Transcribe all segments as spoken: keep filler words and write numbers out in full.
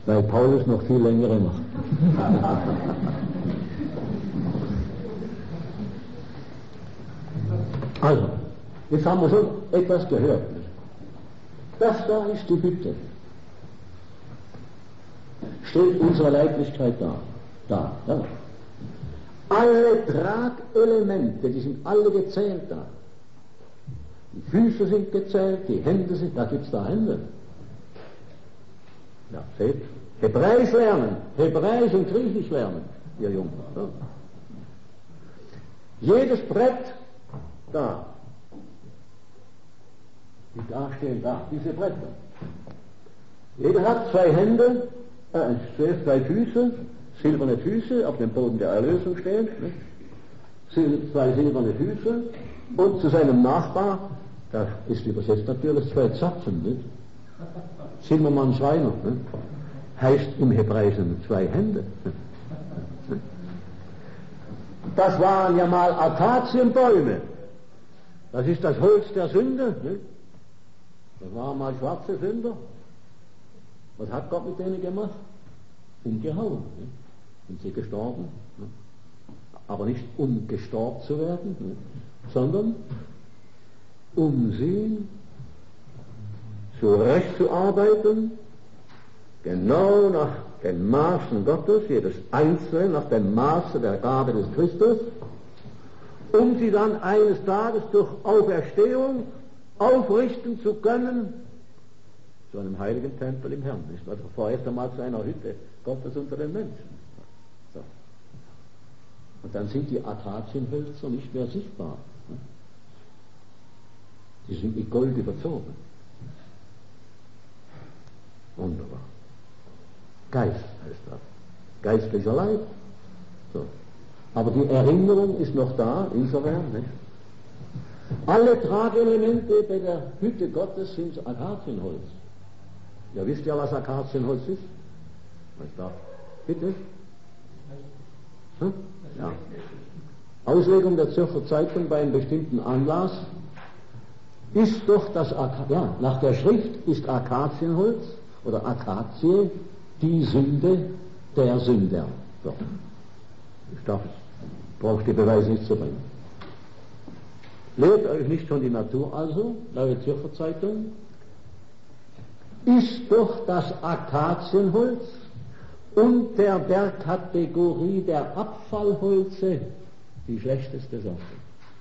weil Paulus noch viel längere macht. Also, jetzt haben wir schon etwas gehört. Das da ist die Hütte. Stellt unsere Leiblichkeit dar. Da, da. Alle Tragelemente, die sind alle gezählt da. Die Füße sind gezählt, die Hände sind, da gibt es da Hände. Ja, seht, Hebräisch lernen, Hebräisch und Griechisch lernen, ihr Jungen. Ja. Jedes Brett da, die da stehen, da, diese Bretter. Jeder hat zwei Hände, äh, zuerst zwei Füße, silberne Füße auf dem Boden der Erlösung stehen, ne? Zwei silberne Füße und zu seinem Nachbar, das ist übersetzt natürlich zwei Zapfen, nicht? Zimmermann Schreiner, ne? Heißt im Hebräischen zwei Hände. Das waren ja mal Akazienbäume. Das ist das Holz der Sünde. Ne? Das waren mal schwarze Sünder. Was hat Gott mit denen gemacht? Umgehauen. Ne? Sind sie gestorben. Ne? Aber nicht um gestorben zu werden, ne? Sondern um sie zurechtzuarbeiten, genau nach den Maßen Gottes, jedes Einzelne nach dem Maße der Gabe des Christus, um sie dann eines Tages durch Auferstehung aufrichten zu können zu einem heiligen Tempel im Herrn. Nicht? Also vorerst einmal zu einer Hütte Gottes unter den Menschen. So. Und dann sind die Akazienhölzer nicht mehr sichtbar. Die sind mit Gold überzogen. Wunderbar. Geist heißt das. Geistlicher Leib. So. Aber die Erinnerung ist noch da, insofern, nicht? Alle Tragelemente bei der Hütte Gottes sind Akazienholz. Ja, wisst ihr, was Akazienholz ist? Was da? Bitte? Hm? Ja. Auslegung der Zürcher Zeitung bei einem bestimmten Anlass ist doch das Ak ja, nach der Schrift ist Akazienholz oder Akazie die Sünde der Sünder. So. Ich darf, braucht die Beweise nicht zu bringen. Lehrt euch nicht schon die Natur also, Neue Zürcher Zeitung, ist doch das Akazienholz unter der Kategorie der Abfallholze die schlechteste Sorte.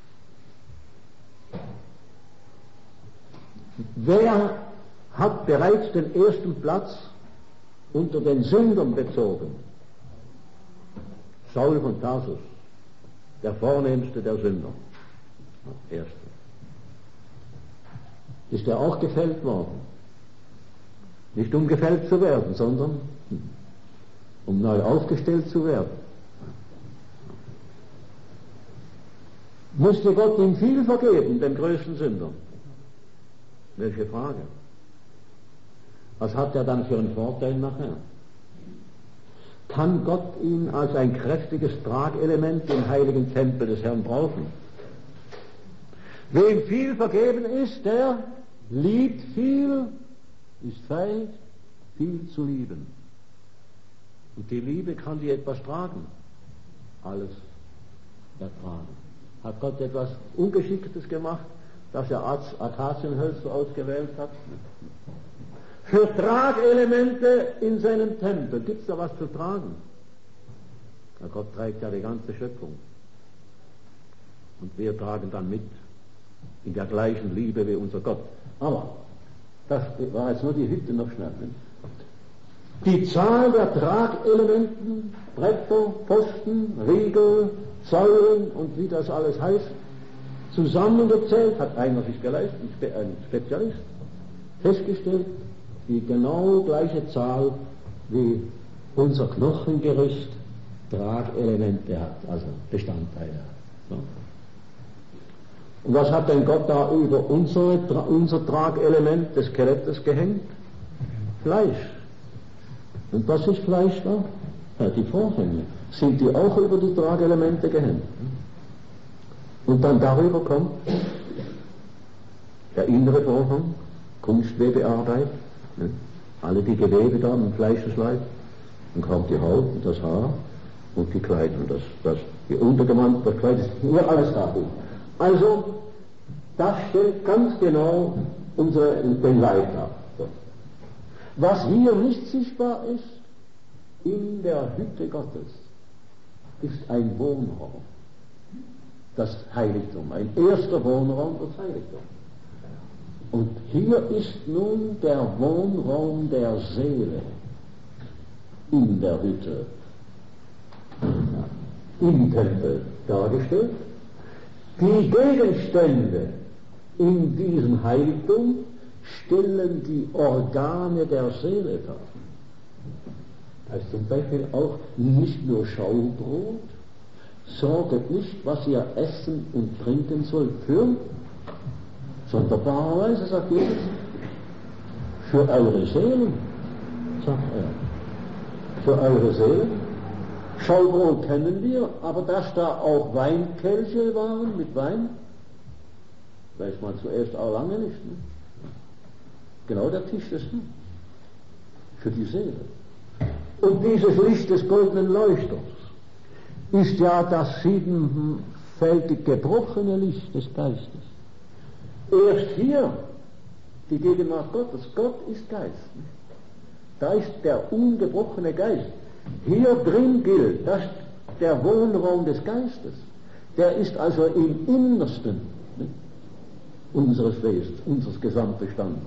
Wer hat bereits den ersten Platz unter den Sündern bezogen? Saul von Tarsus, der vornehmste der Sünder. Erste. Ist er auch gefällt worden? Nicht um gefällt zu werden, sondern um neu aufgestellt zu werden. Musste Gott ihm viel vergeben, dem größten Sünder? Welche Frage? Was hat er dann für einen Vorteil nachher? Kann Gott ihn als ein kräftiges Tragelement im heiligen Tempel des Herrn brauchen? Wem viel vergeben ist, der liebt viel, ist fähig, viel zu lieben. Und die Liebe kann die etwas tragen. Alles ertragen. Hat Gott etwas Ungeschicktes gemacht, dass er Akazienhölzer ausgewählt hat? Für Tragelemente in seinem Tempel gibt es da was zu tragen. Ja, Gott trägt ja die ganze Schöpfung. Und wir tragen dann mit in der gleichen Liebe wie unser Gott. Aber das war jetzt nur die Hütte noch schnell. Die Zahl der Tragelementen, Bretter, Posten, Riegel, Säulen und wie das alles heißt, zusammengezählt, hat einer sich geleistet, ein Spezialist, festgestellt, die genau gleiche Zahl wie unser Knochengerüst Tragelemente hat, also Bestandteile hat. So. Und was hat denn Gott da über unsere, unser Tragelement des Skelettes gehängt? Fleisch. Und was ist Fleisch da? Ja, die Vorhänge. Sind die auch über die Tragelemente gehängt? Und dann darüber kommt der innere Vorhang, Kunstwebearbeit, ne? alle die Gewebe da im Fleischesleib, dann kommt die Haut und das Haar und die Kleidung, das, das, die Untergewand, das Kleid ist hier alles da. Also, das stellt ganz genau unsere, den Leib dar. So. Was hier nicht sichtbar ist, in der Hütte Gottes, ist ein Wohnraum. Das Heiligtum, ein erster Wohnraum, das Heiligtum. Und hier ist nun der Wohnraum der Seele in der Hütte, im Tempel dargestellt. Die Gegenstände in diesem Heiligtum stellen die Organe der Seele dar. Also zum Beispiel auch nicht nur Schaubrot, sorget nicht, was ihr essen und trinken sollt für, sonderbarerweise, sagt Jesus, für eure Seelen, sagt er. Für eure Seelen. Schaubrot kennen wir, aber dass da auch Weinkelche waren mit Wein, weiß man zuerst auch lange nicht. Ne? Genau der Tisch des Herrn. Für die Seele. Und dieses Licht des goldenen Leuchters ist ja das siebenfältig gebrochene Licht des Geistes. Erst hier die Gegenwart Gottes. Gott ist Geist. Da ist der ungebrochene Geist. Hier drin gilt, dass der Wohnraum des Geistes, der ist also im Innersten ne, unseres Wesens, unseres Gesamtbestandes.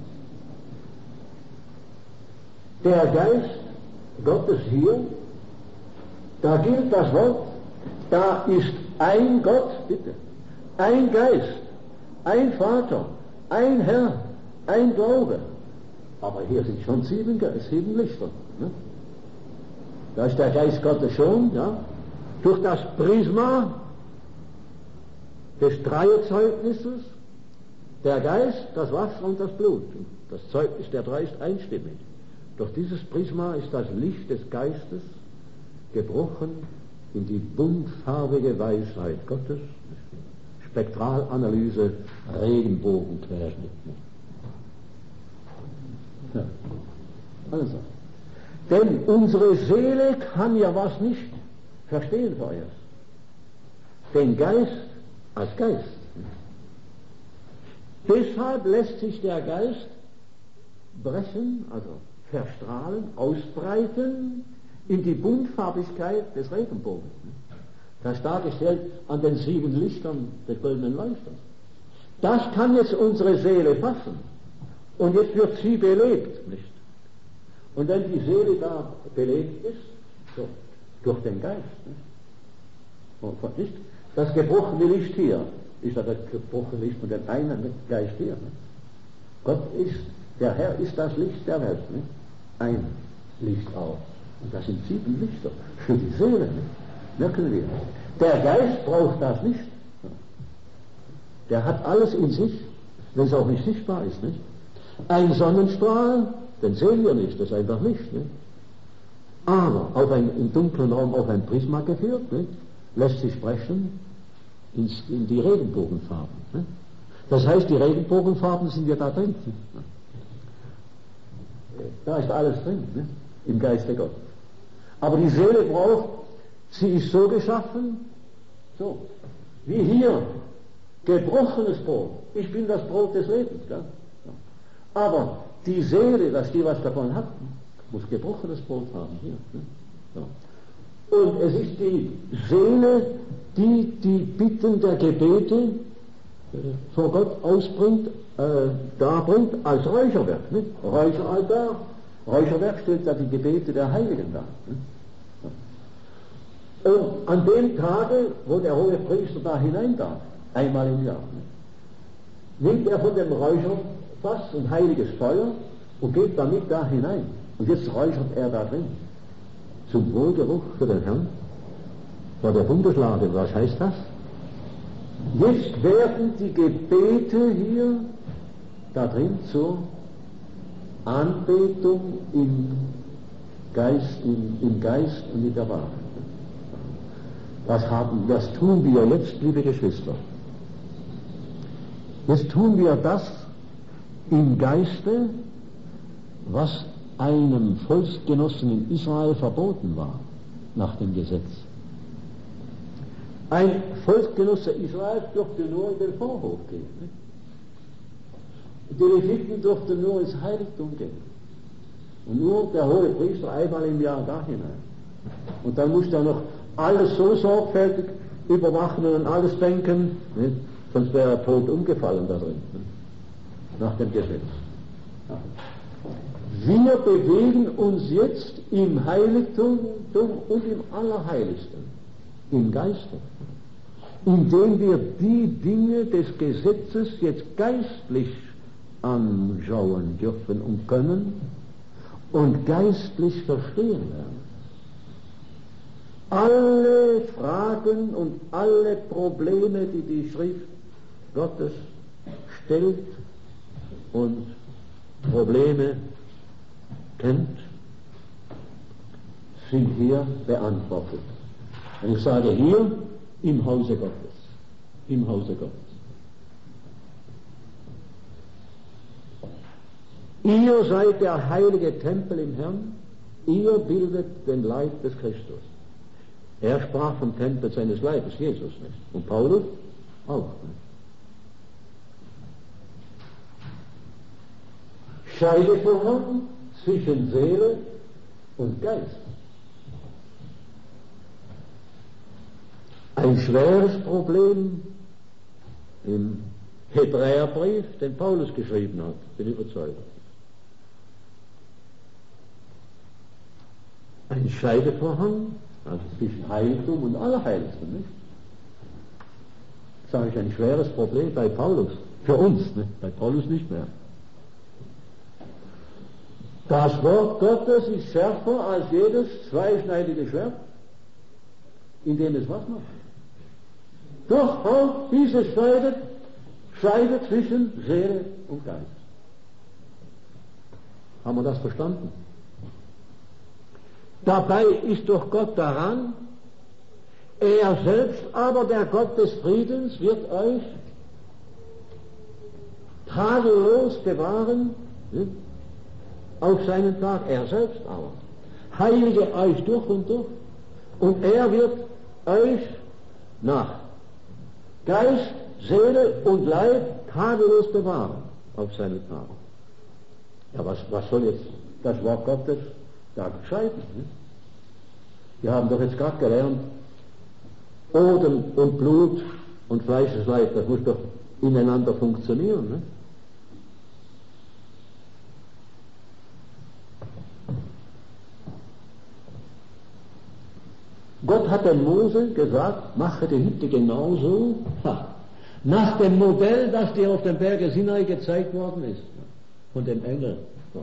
Der Geist Gottes hier, da gilt das Wort, da ist ein Gott, bitte, ein Geist, ein Vater, ein Herr, ein Glaube. Aber hier sind schon sieben, sieben Lichter. Ne? Da ist der Geist Gottes schon, ja, durch das Prisma des Dreierzeugnisses, der Geist, das Wasser und das Blut. Das Zeugnis der drei ist einstimmig. Durch dieses Prisma ist das Licht des Geistes gebrochen in die buntfarbige Weisheit Gottes, Spektralanalyse, Regenbogenquerschnitt. Ja. Also. Denn unsere Seele kann ja was nicht verstehen vorerst. Den Geist als Geist. Deshalb lässt sich der Geist brechen, also verstrahlen, ausbreiten in die Buntfarbigkeit des Regenbogens. Das ist dargestellt an den sieben Lichtern des goldenen Leuchters. Das kann jetzt unsere Seele fassen. Und jetzt wird sie belebt, nicht? Und wenn die Seele da belebt ist, so, durch den Geist, nicht? nicht? Das gebrochene Licht hier ist ja das gebrochene Licht von dem einen Geist hier. Nicht? Gott ist, der Herr ist das Licht der Welt, nicht? Ein Licht auch. Und das sind sieben Lichter für die Seele, nicht? Merken wir. Der Geist braucht das nicht. Der hat alles in sich, wenn es auch nicht sichtbar ist, nicht? Ein Sonnenstrahl, den sehen wir nicht, das ist einfach Licht. Nicht? Aber auf ein, im dunklen Raum auf ein Prisma geführt, nicht? Lässt sich sprechen ins, in die Regenbogenfarben. Nicht? Das heißt, die Regenbogenfarben sind ja da drin. Nicht? Da ist alles drin, nicht? Im Geiste Gottes. Aber die Seele braucht, sie ist so geschaffen, so, wie hier, gebrochenes Brot. Ich bin das Brot des Lebens. Gell? Aber die Seele, dass die was davon hat, muss gebrochenes Brot haben. Hier, ne? So. Und es ist die Seele, die die Bitten der Gebete äh, vor Gott ausbringt, äh, darbringt als Räucherwerk. Ne? Räucheraltar. Räucherwerk stellt da die Gebete der Heiligen dar. Ne? So. Und an dem Tage, wo der hohe Priester da hinein darf, einmal im Jahr, ne? nimmt er von dem Räucherfass ein heiliges Feuer und geht damit da hinein. Und jetzt räuchert er da drin. Zum Wohlgeruch für den Herrn. Vor der Bundeslade, was heißt das? Jetzt werden die Gebete hier da drin zur Anbetung im Geist, im, im Geist und in der Wahrheit. Was haben, das tun wir jetzt, liebe Geschwister. Jetzt tun wir das im Geiste, was einem Volksgenossen in Israel verboten war, nach dem Gesetz. Ein Volksgenosse Israels durfte nur in den Vorhof gehen. Nicht? Die Leviten durften nur ins Heiligtum gehen. Und nur der hohe Priester einmal im Jahr da hinein. Und dann musste er noch alles so sorgfältig überwachen und an alles denken, nicht? Sonst wäre er tot umgefallen da drin, nicht? Nach dem Gesetz. Wir bewegen uns jetzt im Heiligtum und im Allerheiligsten, im Geiste, indem wir die Dinge des Gesetzes jetzt geistlich anschauen dürfen und können und geistlich verstehen werden. Alle Fragen und alle Probleme, die die Schrift Gottes stellt und Probleme kennt, sind hier beantwortet. Und ich sage hier im Hause Gottes, im Hause Gottes. Ihr seid der heilige Tempel im Herrn, ihr bildet den Leib des Christus. Er sprach vom Tempel seines Leibes, Jesus nicht. Und Paulus auch nicht. Scheidevorhang zwischen Seele und Geist. Ein schweres Problem im Hebräerbrief, den Paulus geschrieben hat, bin ich überzeugt. Ein Scheidevorhang, also zwischen Heiligtum und Allerheiligsten, nicht? Das sage ich, ein schweres Problem bei Paulus, für uns, nicht? Bei Paulus nicht mehr. Das Wort Gottes ist schärfer als jedes zweischneidige Schwert, indem es was macht. Durchhaut, dieses scheidet, scheidet zwischen Seele und Geist. Haben wir das verstanden? Dabei ist doch Gott daran, er selbst aber, der Gott des Friedens, wird euch tadellos bewahren, nicht? Auf seinen Tag, er selbst aber. Heilige euch durch und durch, und er wird euch nach Geist, Seele und Leib tadellos bewahren auf seinen Tag. Ja, was, was soll jetzt das Wort Gottes da scheiden? Ne? Wir haben doch jetzt gerade gelernt, Odem und Blut und Fleischesleib, das muss doch ineinander funktionieren. Ne? Gott hat dem Mose gesagt, mache die Hütte genauso, ha, nach dem Modell, das dir auf dem Berge Sinai gezeigt worden ist, von dem Engel. Ja.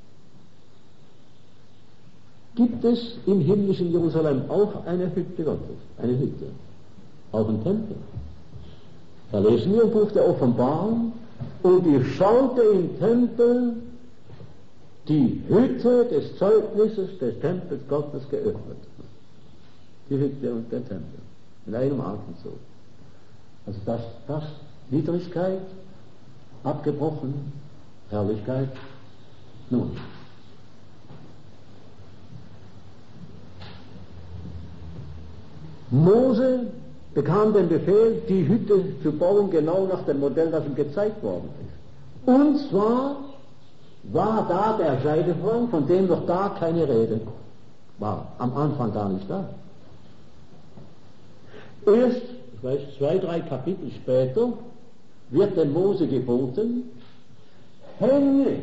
Gibt es im himmlischen Jerusalem auch eine Hütte Gottes, eine Hütte, auch ein Tempel? Da lesen wir im Buch der Offenbarung, und ich schaute im Tempel die Hütte des Zeugnisses des Tempels Gottes geöffnet. Die Hütte und der Tempel. In einem Atemzug. Also das, das, Niedrigkeit, abgebrochen, Herrlichkeit. Nun. Mose bekam den Befehl, die Hütte zu bauen, genau nach dem Modell, das ihm gezeigt worden ist. Und zwar war da der Scheidevorhang, von dem noch da keine Rede war. Am Anfang gar nicht da. Erst, ich weiß, zwei, drei Kapitel später wird dem Mose geboten, hänge.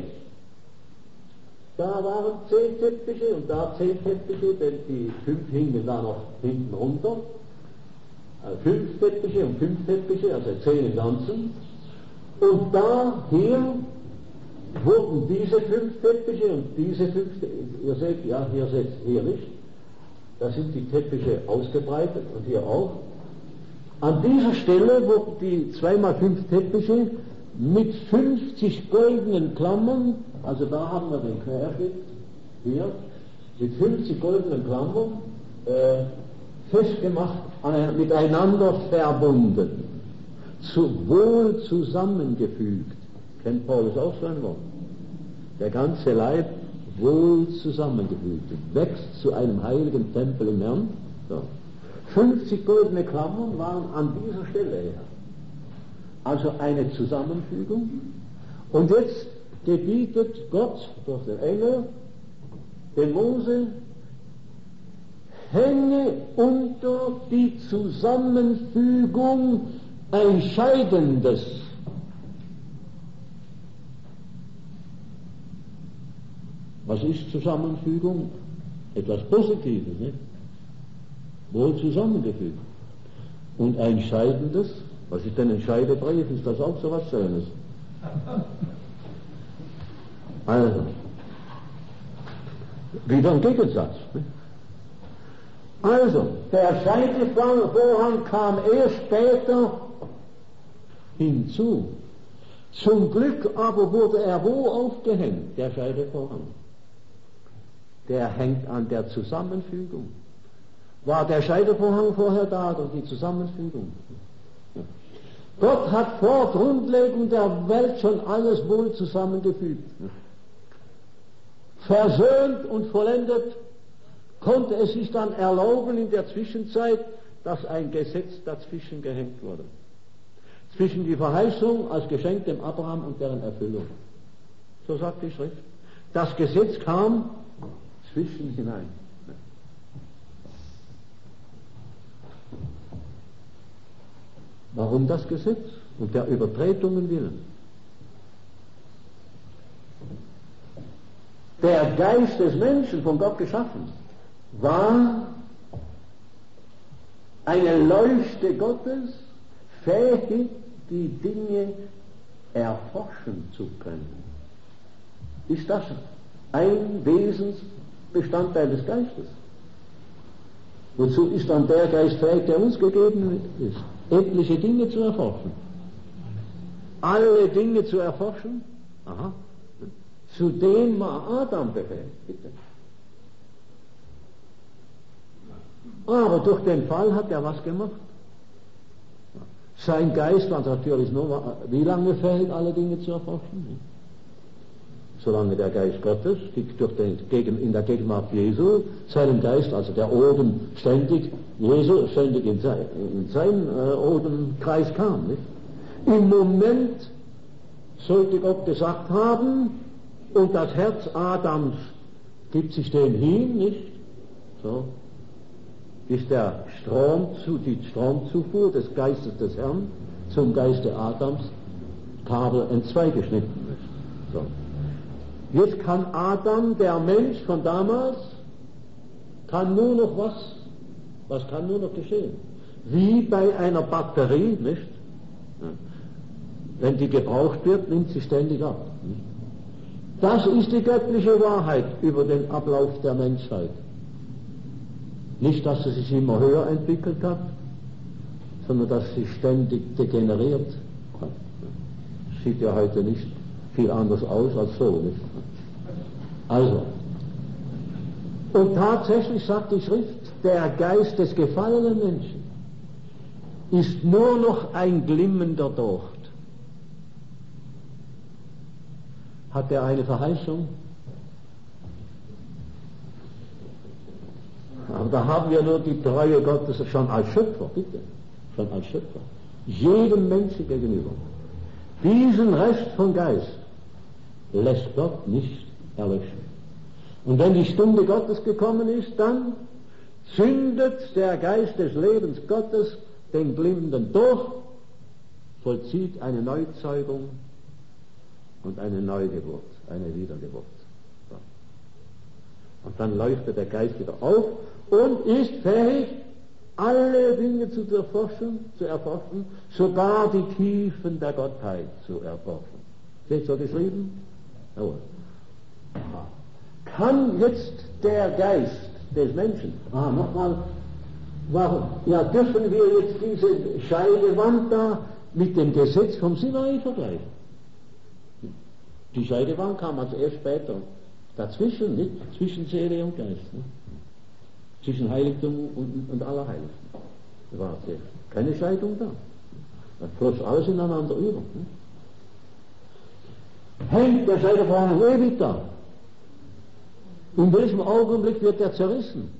Da waren zehn Teppiche und da zehn Teppiche, denn die fünf hingen da noch hinten runter. Also fünf Teppiche und fünf Teppiche, also zehn im Ganzen. Und da, hier, wurden diese fünf Teppiche und diese fünf, ihr seht, ja, hier seht hier nicht, da sind die Teppiche ausgebreitet und hier auch. An dieser Stelle wurden die zwei mal fünf Teppiche mit fünfzig goldenen Klammern, also da haben wir den Querschnitt, hier, mit fünfzig goldenen Klammern äh, festgemacht, äh, miteinander verbunden, zu, wohl zusammengefügt. Kennt Paulus auch so ein Wort? Der ganze Leib wohl zusammengefügt, wächst zu einem heiligen Tempel im Herrn. So. fünfzig goldene Klammern waren an dieser Stelle her. Also eine Zusammenfügung. Und jetzt gebietet Gott durch den Engel, den Mose, hänge unter die Zusammenfügung ein Scheidendes. Was ist Zusammenfügung? Etwas Positives, nicht? Wohl zusammengefügt. Und ein Scheidendes, was ist denn ein Scheidebrief? Ist das auch so was Schönes? Also, wieder ein Gegensatz. Nicht? Also, der Scheidevorhang kam erst später hinzu. Zum Glück aber wurde er wo aufgehängt, der Scheidevorhang? Der hängt an der Zusammenfügung. War der Scheidevorhang vorher da durch die Zusammenfügung? Ja. Gott hat vor Grundlegung der Welt schon alles wohl zusammengefügt. Versöhnt und vollendet, konnte es sich dann erlauben in der Zwischenzeit, dass ein Gesetz dazwischen gehängt wurde. Zwischen die Verheißung als Geschenk dem Abraham und deren Erfüllung. So sagt die Schrift. Das Gesetz kam zwischen hinein. Warum das Gesetz? Und der Übertretungen willen. Der Geist des Menschen, von Gott geschaffen, war eine Leuchte Gottes, fähig, die Dinge erforschen zu können. Ist das ein Wesensbestandteil des Geistes? Wozu ist dann der Geist fähig, der uns gegeben ist? Etliche Dinge zu erforschen. Alle Dinge zu erforschen? Aha. Zu denen war Adam befähigt. Bitte. Aber durch den Fall hat er was gemacht. Sein Geist war natürlich nur, wie lange fähig, alle Dinge zu erforschen? Solange der Geist Gottes durch den, in der Gegenwart Jesu seinen Geist, also der Oden, ständig, Jesu ständig in, sein, in seinen äh, Odenkreis kam. Nicht? Im Moment sollte Gott gesagt haben, und das Herz Adams gibt sich dem hin, nicht? So. Ist der Strom zu, die Stromzufuhr des Geistes des Herrn zum Geiste Adams Kabel entzweigeschnitten ist. So. Jetzt kann Adam, der Mensch von damals, kann nur noch was, was kann nur noch geschehen? Wie bei einer Batterie, nicht? Wenn die gebraucht wird, nimmt sie ständig ab. Nicht? Das ist die göttliche Wahrheit über den Ablauf der Menschheit. Nicht, dass sie sich immer höher entwickelt hat, sondern dass sie ständig degeneriert hat. Sieht ja heute nicht viel anders aus als so. Nicht? Also, und tatsächlich sagt die Schrift, der Geist des gefallenen Menschen ist nur noch ein glimmender Docht. Hat er eine Verheißung? Aber da haben wir nur die Treue Gottes schon als Schöpfer, bitte, schon als Schöpfer, jedem Menschen gegenüber. Diesen Rest von Geist lässt Gott nicht erlöschen. Und wenn die Stunde Gottes gekommen ist, dann zündet der Geist des Lebens Gottes den Glimmenden durch, vollzieht eine Neuzeugung und eine Neugeburt, eine Wiedergeburt. So. Und dann leuchtet der Geist wieder auf und ist fähig, alle Dinge zu erforschen, zu erforschen, sogar die Tiefen der Gottheit zu erforschen. Steht so geschrieben? Jawohl. Kann jetzt der Geist des Menschen, ah, nochmal, warum, ja, dürfen wir jetzt diese Scheidewand da mit dem Gesetz vom Sinai vergleichen? Die Scheidewand kam also erst später dazwischen, nicht? Zwischen Seele und Geist. Ne? Zwischen Heiligtum und, und Allerheiligsten. Da war keine Scheidung da. Da floss alles ineinander über. Ne? Hängt der Scheidevorhang ewig da. In welchem Augenblick wird er zerrissen?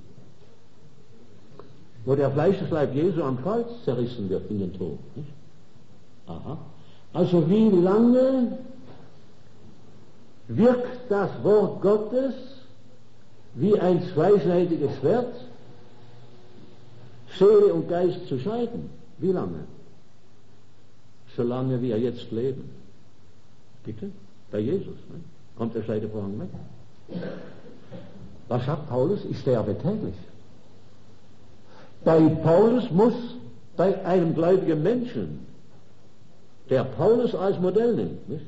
Wo der Fleischesleib Jesu am Kreuz zerrissen wird in den Tod. Nicht? Aha. Also wie lange wirkt das Wort Gottes wie ein zweischneidiges Schwert, Seele und Geist zu scheiden? Wie lange? Solange wir jetzt leben. Bitte? Bei Jesus. Ne? Kommt der Scheidevorhang weg? Was sagt Paulus? Ich sterbe täglich. Bei Paulus muss, bei einem gläubigen Menschen, der Paulus als Modell nimmt, nicht?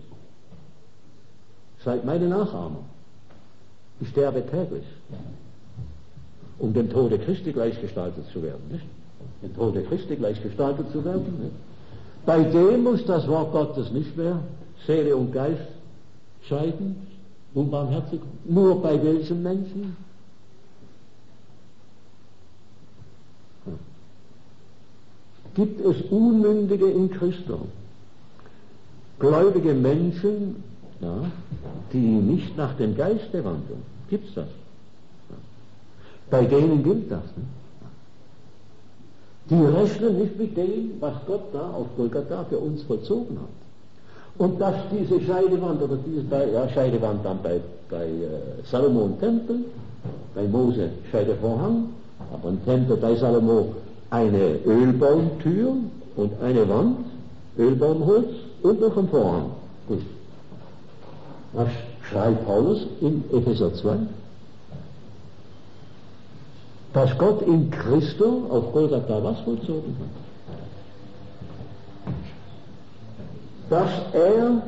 Seid meine Nachahmer. Ich sterbe täglich, um dem Tode Christi gleichgestaltet zu werden, nicht? Dem Tode Christi gleichgestaltet zu werden, nicht? Bei dem muss das Wort Gottes nicht mehr Seele und Geist scheiden, unbarmherzig. Nur bei welchen Menschen? Hm. Gibt es Unmündige in Christus? Gläubige Menschen, ja, die nicht nach dem Geiste wandeln. Gibt es das? Ja. Bei denen gilt das. Ne? Die rechnen nicht mit dem, was Gott da auf Golgatha für uns vollzogen hat. Und dass diese Scheidewand, oder diese ja, Scheidewand dann bei, bei äh, Salomo im Tempel, bei Mose Scheidevorhang, aber im Tempel bei Salomo eine Ölbaumtür und eine Wand, Ölbaumholz und noch ein Vorhang. Gut. Was schreibt Paulus in Epheser zwei? Dass Gott in Christo auf Golgatha was vollzogen hat? Dass er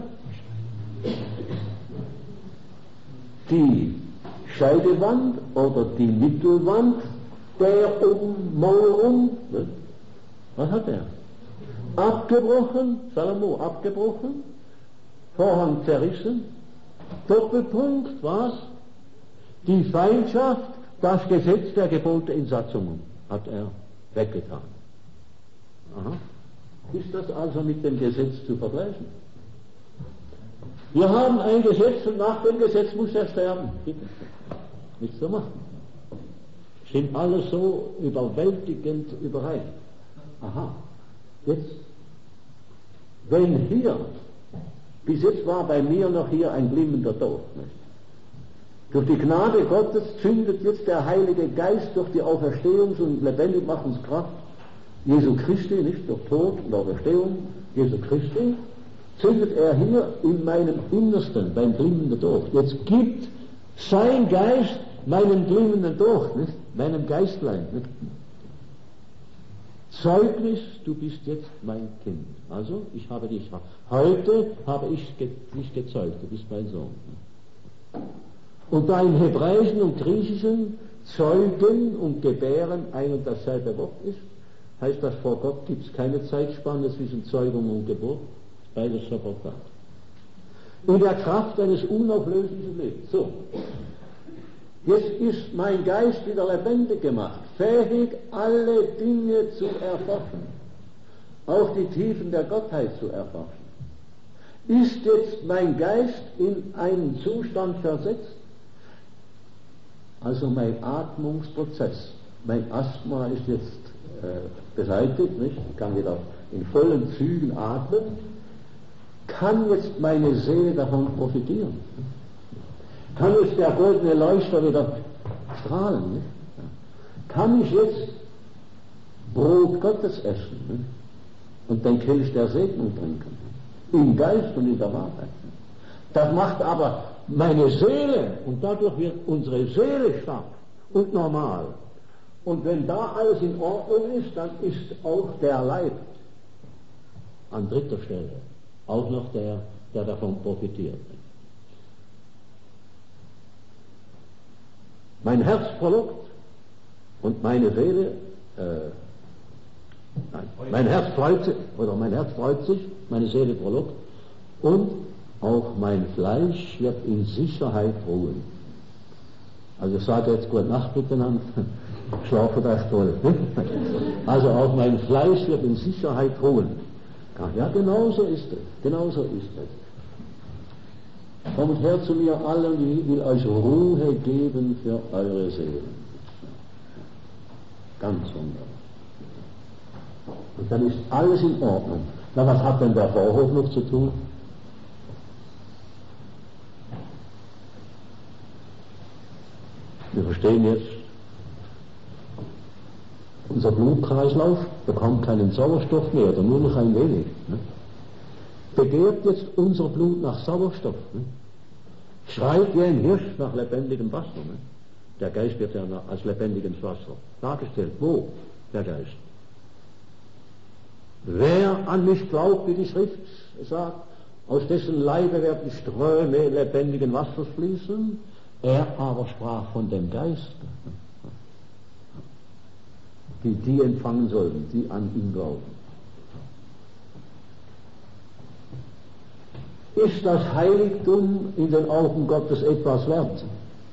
die Scheidewand oder die Mittelwand der Ummauerung, ne? Was hat er? Abgebrochen, Salomo abgebrochen, Vorhang zerrissen, Doppelpunkt, was? Die Feindschaft, das Gesetz der Gebote in Satzungen hat er weggetan. Aha. Ist das also mit dem Gesetz zu vergleichen? Wir haben ein Gesetz und nach dem Gesetz muss er sterben. Bitte. Nichts zu machen. Sind alles so überwältigend überein. Aha. Jetzt, wenn hier, bis jetzt war bei mir noch hier ein glimmender Tod. Nicht? Durch die Gnade Gottes zündet jetzt der Heilige Geist durch die Auferstehungs- und Lebendigmachungskraft Jesu Christi, nicht durch Tod und Auferstehung, Jesu Christi, zündet er hier in meinem Innersten beim glimmenden Tod. Jetzt gibt sein Geist meinen glimmenden Tod, nicht? Meinem Geistlein. Nicht? Zeugnis, du bist jetzt mein Kind. Also, ich habe dich, heute habe ich ge, dich gezeugt, du bist mein Sohn. Und da im Hebräischen und Griechischen Zeugen und Gebären ein und dasselbe Wort ist, heißt das, vor Gott gibt es keine Zeitspanne zwischen Zeugung und Geburt, beides sofort da. In der Kraft eines unauflöslichen Lebens. So, jetzt ist mein Geist wieder lebendig gemacht, fähig, alle Dinge zu erforschen, auch die Tiefen der Gottheit zu erforschen. Ist jetzt mein Geist in einen Zustand versetzt, also mein Atmungsprozess, mein Asthma ist jetzt äh, beseitigt, nicht? Ich kann wieder in vollen Zügen atmen, kann jetzt meine Seele davon profitieren? Kann jetzt der goldene Leuchter wieder strahlen? Nicht? Kann ich jetzt Brot Gottes essen, nicht? Und den Kelch der Segnung trinken? Im Geist und in der Wahrheit. Das macht aber meine Seele, und dadurch wird unsere Seele stark und normal. Und wenn da alles in Ordnung ist, dann ist auch der Leib an dritter Stelle auch noch der, der davon profitiert. Mein Herz frohlockt und meine Seele, äh, nein, mein Herz freut sich, oder mein Herz freut sich, meine Seele frohlockt und auch mein Fleisch wird in Sicherheit ruhen. Also ich sage jetzt gute Nacht miteinander, schlafe das toll. Also auch mein Fleisch wird in Sicherheit ruhen. Ja, genau so ist es, genau so ist es. Kommt her zu mir alle und ich will euch Ruhe geben für eure Seelen. Ganz wunderbar. Und dann ist alles in Ordnung. Na, was hat denn der Vorhof noch zu tun? Wir verstehen jetzt, unser Blutkreislauf bekommt keinen Sauerstoff mehr oder nur noch ein wenig. Ne? Begehrt jetzt unser Blut nach Sauerstoff. Ne? Schreit wie ein Hirsch nach lebendigem Wasser. Ne? Der Geist wird ja als lebendiges Wasser dargestellt. Wo? Der Geist. Wer an mich glaubt, wie die Schrift sagt, aus dessen Leibe werden Ströme lebendigen Wassers fließen, er aber sprach von dem Geist, die die empfangen sollen, die an ihn glauben. Ist das Heiligtum in den Augen Gottes etwas wert?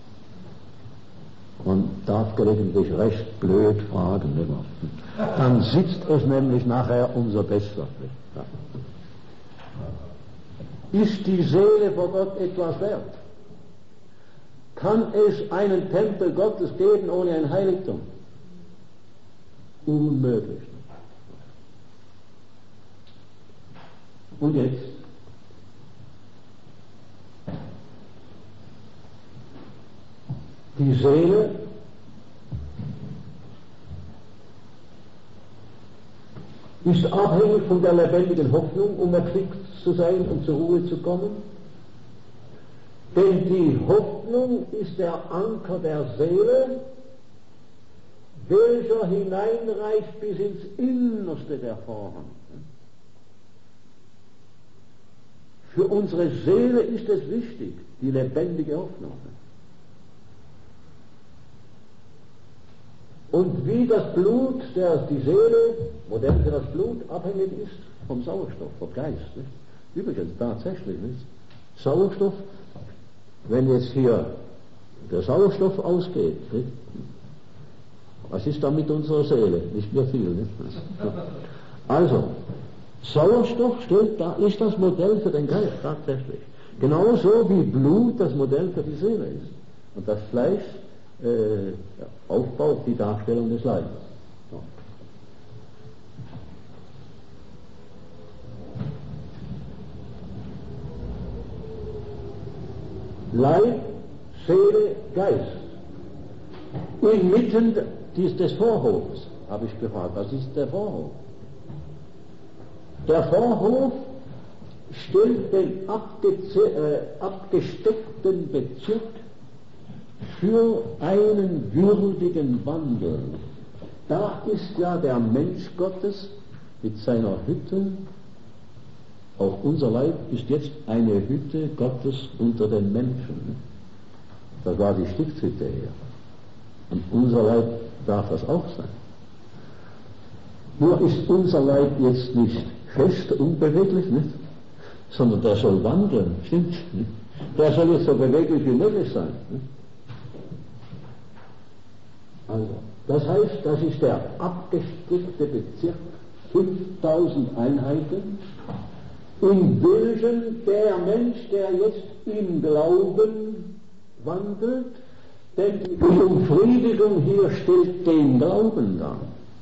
Man darf gelegentlich recht blöd fragen. Nicht? Dann sitzt es nämlich nachher umso besser. Ja. Ist die Seele vor Gott etwas wert? Kann es einen Tempel Gottes geben ohne ein Heiligtum? Unmöglich. Und jetzt? Die Seele ist abhängig von der lebendigen Hoffnung, um erquickt zu sein und zur Ruhe zu kommen. Denn die Hoffnung ist der Anker der Seele, welcher hineinreicht bis ins Innerste der Vorhang. Für unsere Seele ist es wichtig, die lebendige Hoffnung. Und wie das Blut, der, die Seele, modern für das Blut, abhängig ist vom Sauerstoff, vom Geist. Nicht? Übrigens, tatsächlich, nicht? Sauerstoff, wenn jetzt hier der Sauerstoff ausgeht, nicht? Was ist da mit unserer Seele? Nicht mehr viel, nicht? Also, Sauerstoff stellt, da ist das Modell für den Geist, tatsächlich. Genauso wie Blut das Modell für die Seele ist. Und das Fleisch Äh, aufbaut die Darstellung des Leibes. So. Leib, Seele, Geist. Inmitten des Vorhofs habe ich gefragt, was ist der Vorhof? Der Vorhof stellt den abgeze- äh, abgesteckten Bezirk für einen würdigen Wandel. Da ist ja der Mensch Gottes mit seiner Hütte, auch unser Leib ist jetzt eine Hütte Gottes unter den Menschen. Das war die Stiftshütte her. Und unser Leib darf das auch sein. Nur ist unser Leib jetzt nicht fest, unbeweglich, nicht? Sondern der soll wandeln, stimmt? Nicht? Der soll jetzt so beweglich wie möglich sein. Nicht? Also, das heißt, das ist der abgesteckte Bezirk, fünftausend Einheiten, in welchem der Mensch, der jetzt im Glauben wandelt, denn die Befriedigung hier stellt den Glauben dar.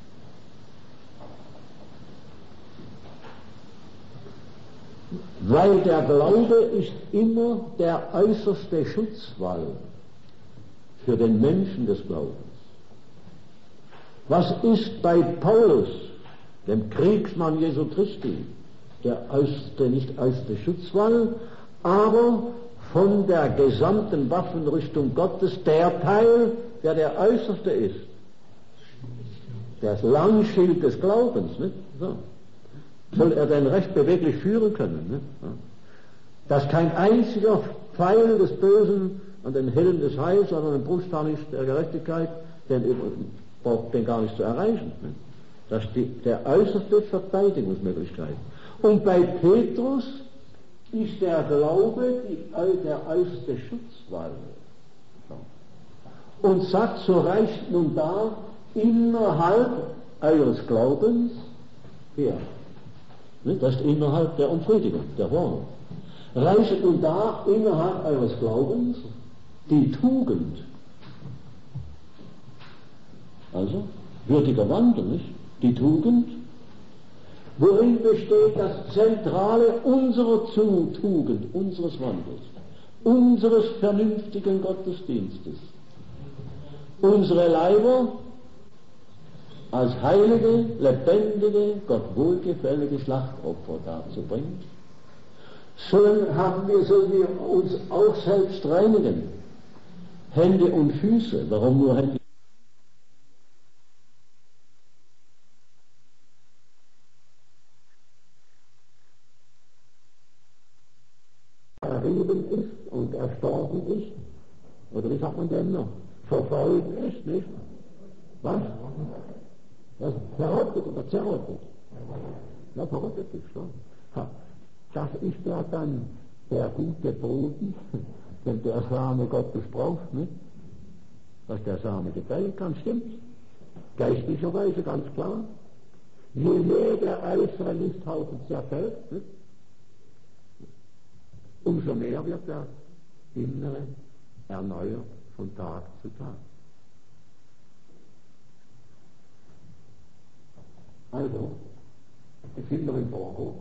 Weil der Glaube ist immer der äußerste Schutzwall für den Menschen des Glaubens. Was ist bei Paulus, dem Kriegsmann Jesu Christi, der äußerste, nicht äußerste Schutzwall, aber von der gesamten Waffenrüstung Gottes der Teil, der der äußerste ist? Das Langschild des Glaubens, nicht? So. Soll er denn recht beweglich führen können? Nicht? So. Dass kein einziger Pfeil des Bösen an den Helm des Heils, sondern den Brustharnisch der Gerechtigkeit, den braucht den gar nicht zu erreichen. Nicht? Das ist die, der äußerste Verteidigungsmöglichkeit. Und bei Petrus ist der Glaube die, der äußerste Schutzwall. So. Und sagt, so reicht nun da innerhalb eures Glaubens her. Nicht? Das ist innerhalb der Umfriedigung, der Wohnung. Reichet nun da innerhalb eures Glaubens die Tugend. Also, würdiger Wandel, nicht? Die Tugend, worin besteht das Zentrale unserer Tugend, unseres Wandels, unseres vernünftigen Gottesdienstes. Unsere Leiber als heilige, lebendige, Gott wohlgefällige Schlachtopfer darzubringen. Sollen haben wir, sollen wir uns auch selbst reinigen. Hände und Füße. Warum nur Hände? Errieben ist und erstorben ist, oder wie sagt man denn noch? Verfolgt ist, nicht? Was? Das verrottet oder zerrottet? Ja, verrottet ist schon. Das ist ja dann der gute Boden, den der Same Gottes braucht, nicht? Dass der Same gedeihen kann, stimmt. Geistlicherweise ganz klar. Je mehr der äußere Misthaufen zerfällt, nicht? Umso mehr wird der Innere erneuert von Tag zu Tag. Also, es sind noch im Vorhof.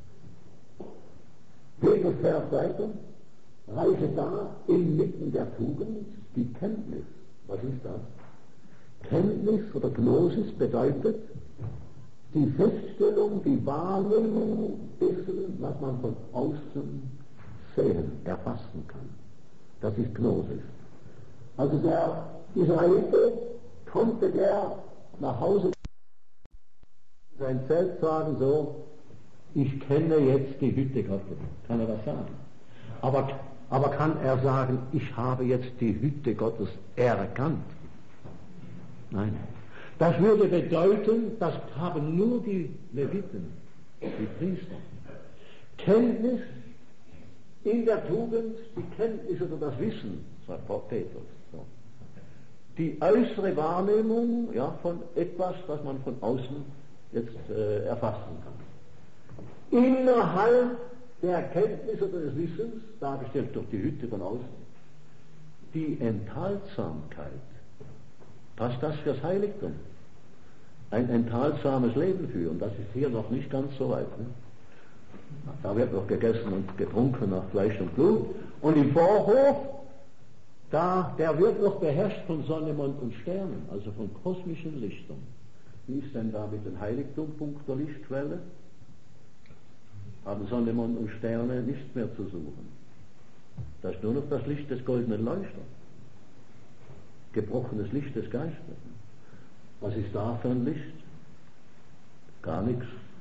Petrus fährt weiter, reiche da inmitten der Tugend die Kenntnis. Was ist das? Kenntnis oder Gnosis bedeutet die Feststellung, die Wahrnehmung dessen, was man von außen sehen, erfassen kann. Das ist Gnosis. Also der Israelite konnte der nach Hause sein Zelt sagen, so, ich kenne jetzt die Hütte Gottes. Kann er das sagen? Aber, aber kann er sagen, ich habe jetzt die Hütte Gottes erkannt? Nein. Das würde bedeuten, das haben nur die Leviten, die Priester. Kenntnis in der Tugend, die Kenntnis oder das Wissen, sagt Petrus. So. Die äußere Wahrnehmung, ja, von etwas, was man von außen jetzt äh, erfassen kann. Innerhalb der Erkenntnis oder des Wissens, dargestellt durch die Hütte von außen, die Enthaltsamkeit. Passt das fürs Heiligtum? Ein enthaltsames Leben führen, das ist hier noch nicht ganz so weit. Ne? Da wird noch gegessen und getrunken nach Fleisch und Blut. Und im Vorhof, da, der wird noch beherrscht von Sonne, Mond und Sternen, also von kosmischen Lichtern. Wie ist denn da mit dem Heiligtum, Punkt der Lichtquelle? Haben Sonne, Mond und Sterne nichts mehr zu suchen. Da ist nur noch das Licht des goldenen Leuchters. Gebrochenes Licht des Geistes. Was ist da für ein Licht? Gar nichts.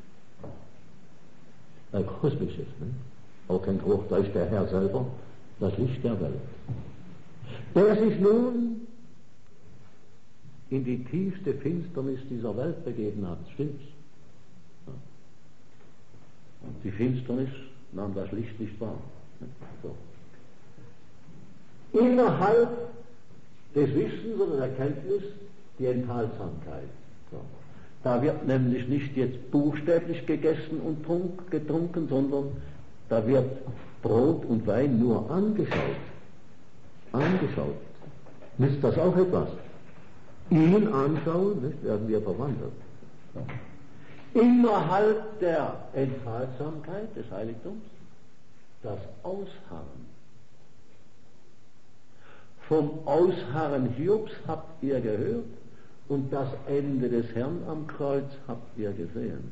Ein kosmisches, ne? Auch kein Geruch, da ist der Herr selber, das Licht der Welt. Der sich nun in die tiefste Finsternis dieser Welt begeben hat, stimmt's? Ja. Und die Finsternis nahm das Licht nicht wahr. So. Innerhalb des Wissens oder der Erkenntnis die Enthaltsamkeit. So. Da wird nämlich nicht jetzt buchstäblich gegessen und trunk, getrunken, sondern da wird Brot und Wein nur angeschaut. Angeschaut. Ist das auch etwas? Ihn anschauen, nicht, werden wir verwandelt. So. Innerhalb der Enthaltsamkeit des Heiligtums das Ausharren. Vom Ausharren Hiobs habt ihr gehört und das Ende des Herrn am Kreuz habt ihr gesehen.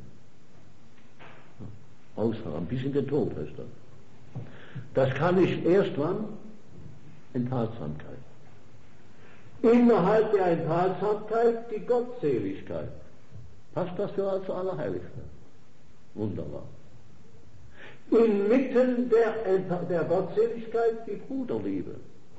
Ausharren, bis in den Tod heißt das. Das kann ich erst wann? Enthaltsamkeit. Innerhalb der Enthaltsamkeit die Gottseligkeit. Passt das für das Allerheiligste? Wunderbar. Inmitten der, der Gottseligkeit die Bruderliebe.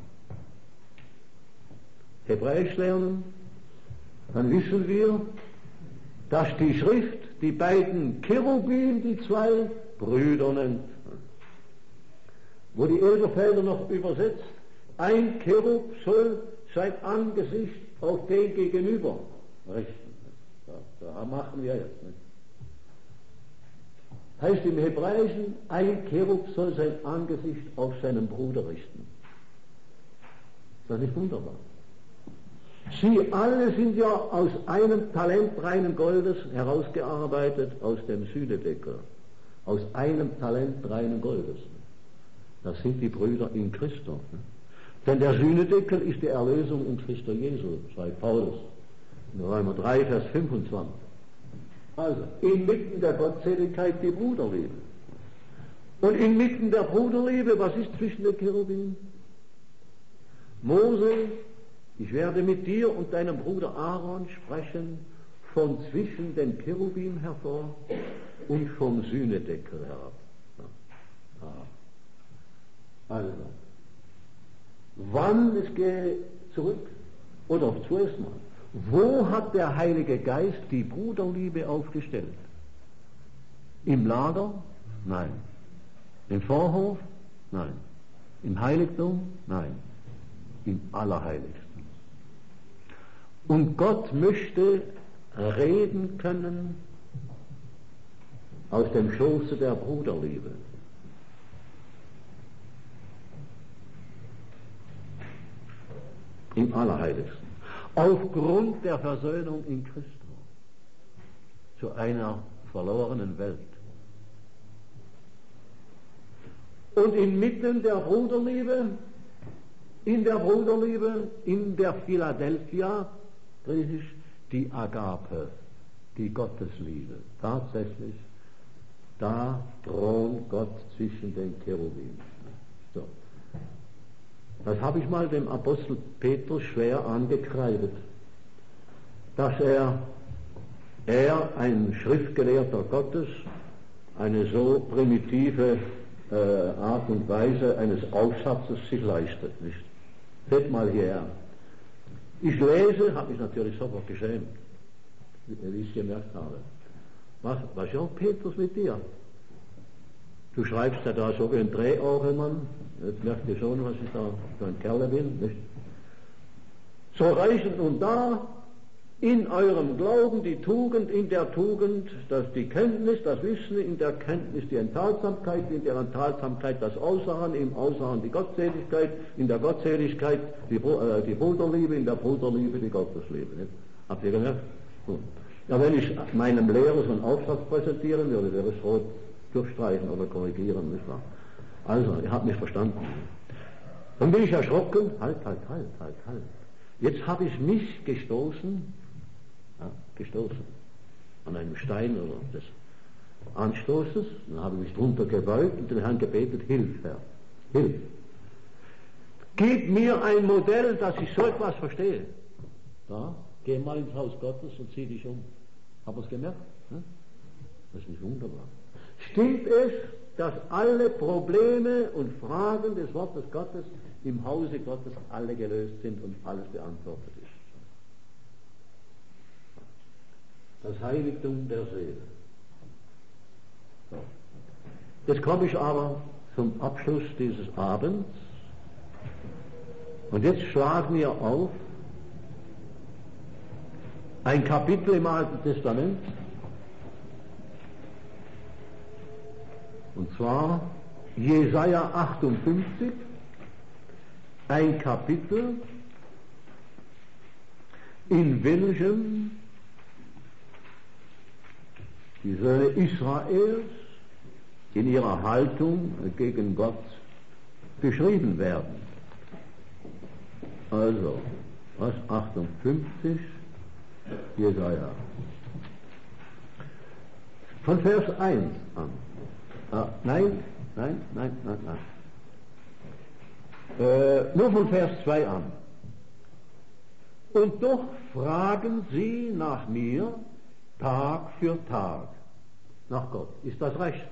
Hebräisch lernen, dann wissen wir, dass die Schrift die beiden Cherubim, die zwei Brüder nennt. Wo die Elberfelder noch übersetzt, ein Cherub soll sein Angesicht auf den Gegenüber richten. Da, da machen wir jetzt nicht. Heißt im Hebräischen, ein Cherub soll sein Angesicht auf seinen Bruder richten. Ist das nicht wunderbar? Sie alle sind ja aus einem Talent reinen Goldes herausgearbeitet, aus dem Sühnedeckel. Aus einem Talent reinen Goldes. Das sind die Brüder in Christus. Denn der Sühnedeckel ist die Erlösung in Christus Jesu, schreibt Paulus. In Römer drei, Vers fünfundzwanzig. Also, inmitten der Gottseligkeit die Bruderliebe. Und inmitten der Bruderliebe, was ist zwischen den Cherubim? Mose, ich werde mit dir und deinem Bruder Aaron sprechen von zwischen den Cherubim hervor und vom Sühnedeckel herab. Also, wann, es gehe zurück, oder zuerst mal, wo hat der Heilige Geist die Bruderliebe aufgestellt? Im Lager? Nein. Im Vorhof? Nein. Im Heiligtum? Nein. Im Allerheiligsten. Und Gott möchte reden können aus dem Schoße der Bruderliebe. Im Allerheiligsten. Aufgrund der Versöhnung in Christus zu einer verlorenen Welt. Und inmitten der Bruderliebe, in der Bruderliebe, in der Philadelphia, griechisch, die Agape, die Gottesliebe. Tatsächlich, da thront Gott zwischen den Cherubim. So. Das habe ich mal dem Apostel Petrus schwer angekreidet, dass er, er, ein Schriftgelehrter Gottes, eine so primitive äh, Art und Weise eines Aufsatzes sich leistet. Nicht? Seht mal hierher. Ich lese, habe mich natürlich sofort geschämt, wie ich gemerkt habe. Was, was ist auch Petrus mit dir? Du schreibst ja da so wie ein Drehorgelmann, jetzt merkt ihr schon, was ich da für ein Kerl bin, nicht? So reichen nun da in eurem Glauben die Tugend, in der Tugend das die Kenntnis, das Wissen, in der Kenntnis die Enthaltsamkeit, in der Enthaltsamkeit das Ausharren, im Ausharren die Gottseligkeit, in der Gottseligkeit die, äh, die Bruderliebe, in der Bruderliebe die Gottesliebe. Nicht? Habt ihr gemerkt? Gut. Ja, wenn ich meinem Lehrer so einen Aufsatz präsentieren würde, wäre es rot durchstreichen oder korrigieren, nicht wahr? Also, ihr habt mich verstanden. Dann bin ich erschrocken, halt, halt, halt, halt, halt. Jetzt habe ich mich gestoßen, ja, gestoßen, an einem Stein oder des Anstoßes, dann habe ich mich drunter gebeugt und den Herrn gebetet, hilf, Herr, hilf. Gib mir ein Modell, dass ich so etwas verstehe. Da, geh mal ins Haus Gottes und zieh dich um. Habt ihr es gemerkt? Ja? Das ist nicht wunderbar. Stimmt es, dass alle Probleme und Fragen des Wortes Gottes im Hause Gottes alle gelöst sind und alles beantwortet ist? Das Heiligtum der Seele. So. Jetzt komme ich aber zum Abschluss dieses Abends und jetzt schlagen wir auf ein Kapitel im Alten Testament, und zwar Jesaja achtundfünfzig, ein Kapitel, in welchem die Söhne Israels in ihrer Haltung gegen Gott beschrieben werden. Also, was achtundfünfzig, Jesaja. Von Vers eins an. Ah, nein, nein, nein, nein, nein. Äh, nur von Vers zwei an. Und doch fragen sie nach mir Tag für Tag. Nach Gott. Ist das recht?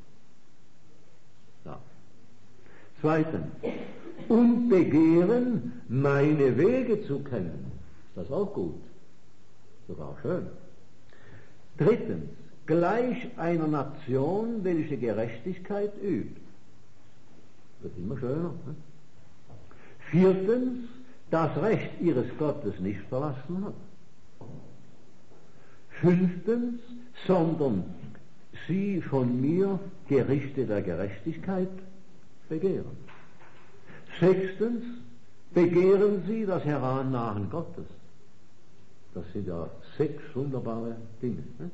Ja. Zweitens. Und begehren, meine Wege zu kennen. Ist das auch gut? Sogar schön. Drittens. Gleich einer Nation, welche Gerechtigkeit übt. Wird immer schöner. Ne? Viertens, das Recht ihres Gottes nicht verlassen hat. Fünftens, sondern sie von mir Gerichte der Gerechtigkeit begehren. Sechstens, begehren sie das Herannahen Gottes. Das sind ja sechs wunderbare Dinge. Ne?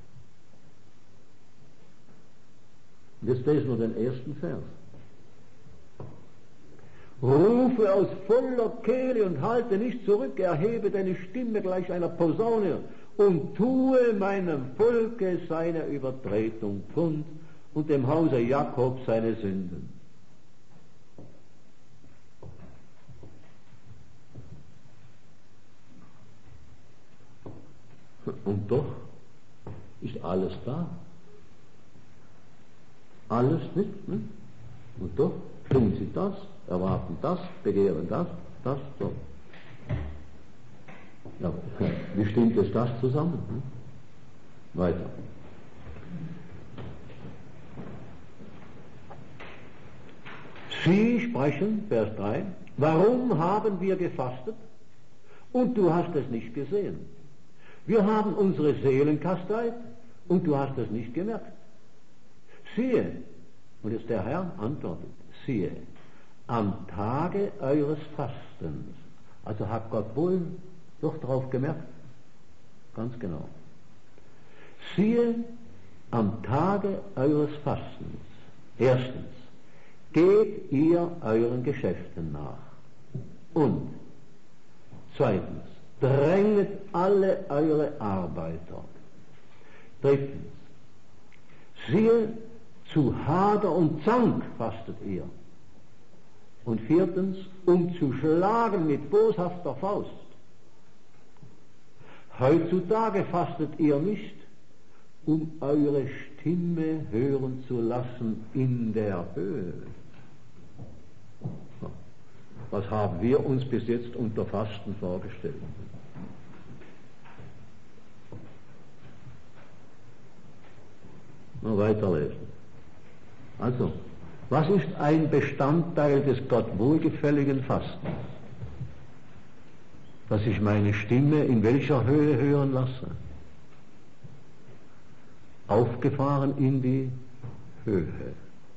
Jetzt lesen wir den ersten Vers. Rufe aus voller Kehle und halte nicht zurück, erhebe deine Stimme gleich einer Posaune und tue meinem Volke seine Übertretung kund und dem Hause Jakob seine Sünden. Und doch ist alles da. Alles nicht, ne? Und doch tun sie das, erwarten das, begehren das, das, so. Ja, wie stimmt es das zusammen? Hm? Weiter. Sie sprechen, Vers drei, warum haben wir gefastet und du hast es nicht gesehen? Wir haben unsere Seelen kasteit und du hast es nicht gemerkt. Siehe, und jetzt der Herr antwortet, siehe, am Tage eures Fastens, also hat Gott wohl doch darauf gemerkt, ganz genau. Siehe, am Tage eures Fastens, erstens, geht ihr euren Geschäften nach und zweitens, dränget alle eure Arbeiter. Drittens, siehe, zu Hader und Zank fastet ihr. Und viertens, um zu schlagen mit boshafter Faust. Heutzutage fastet ihr nicht, um eure Stimme hören zu lassen in der Höhe. Was haben wir uns bis jetzt unter Fasten vorgestellt? Mal weiterlesen. Also, was ist ein Bestandteil des Gott wohlgefälligen Fastens? Dass ich meine Stimme in welcher Höhe hören lasse? Aufgefahren in die Höhe.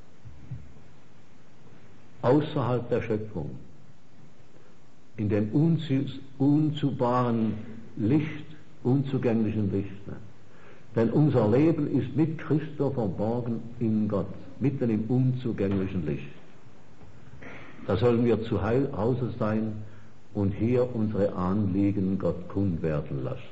Außerhalb der Schöpfung. In dem unzubaren Licht, unzugänglichen Licht. Denn unser Leben ist mit Christus verborgen in Gott, mitten im unzugänglichen Licht. Da sollen wir zu Hause sein und hier unsere Anliegen Gott kund werden lassen.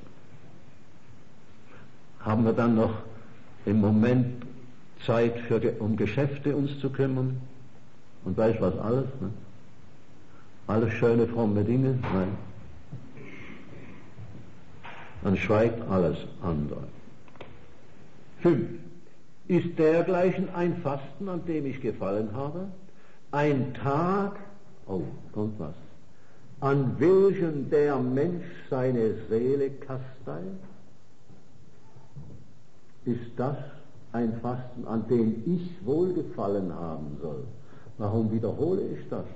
Haben wir dann noch im Moment Zeit, für, um Geschäfte uns zu kümmern? Und weißt was alles? Ne? Alles schöne, fromme Dinge? Nein. Dann schweigt alles andere. Fünf. Ist dergleichen ein Fasten, an dem ich gefallen habe? Ein Tag, oh, kommt was, an welchem der Mensch seine Seele kasteit? Ist das ein Fasten, an dem ich Wohlgefallen haben soll? Warum wiederhole ich das?